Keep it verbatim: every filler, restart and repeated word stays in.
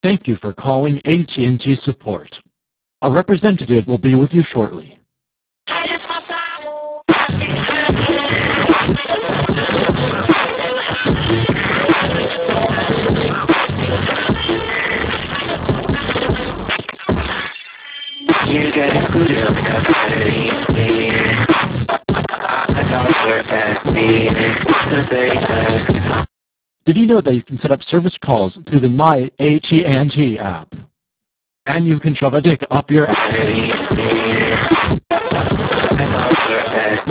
Thank you for calling A T and T support. A representative will be with you shortly. You get included on the cafeteria. I don't work at me. The basics. Did you know that you can set up service calls through the My A T and T app? And you can shove a dick up your ass. I don't work at